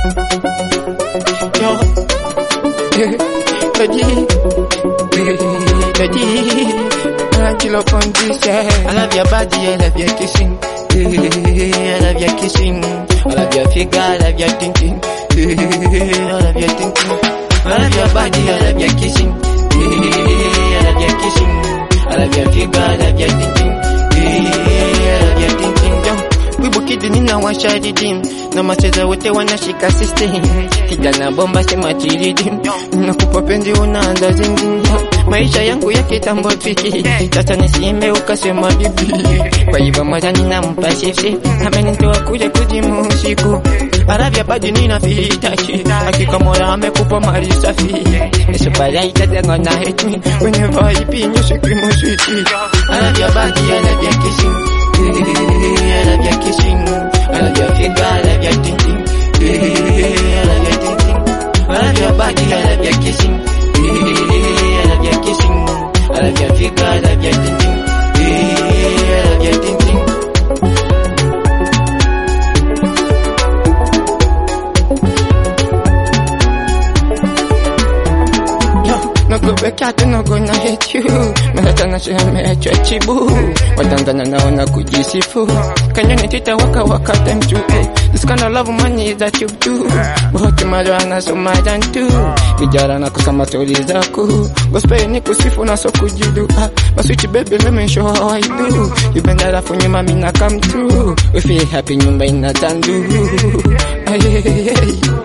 Yo, Kilo condition. I love your body, I love your kissing. I love your kissing. I love your figure, I love your thinking. I love your thinking. I love your body, I love your kissing. I love your kissing. I love your figure, I love your thinking. I love your thinking. Yo, we bukidi nina washadi dim. Na macheza wote wanashika system. Kijana bomba sema chiridim. Nakupa penzi unaanza zingine. Maisha yangu ya kitambo twiki. Sasa nisimbe ukasema bibi. Kwa hivyo moja ninampa shishi. Amenitoa kuja kujimu usiku. Arabia badi nina fitachi. Hakika mola amekupa mali safi. Nisupala itatengo na hate me. Whenever I be in your secret musiki. Arabia badi, I love your kissing. I love your kissing. I love your figure, I love your thinking. I love your thinking. I love your body, I love your kissing. I love your kissing. I love your figure, I love your thinking. I love your thinking. No go back out, no go na hate you. Mahatana siya mecho chibu. Watangana naona kujisifu. Kanya nitita waka time to. This kind of love money that you do. Bahati marana so madan too. Vijara na kusama story zako. Gospel ni kusifu na so kujidu. Maswitch baby, let me show how I do. You been there for you, mami na come through. We feel happy nyumba ina tandu. Ay.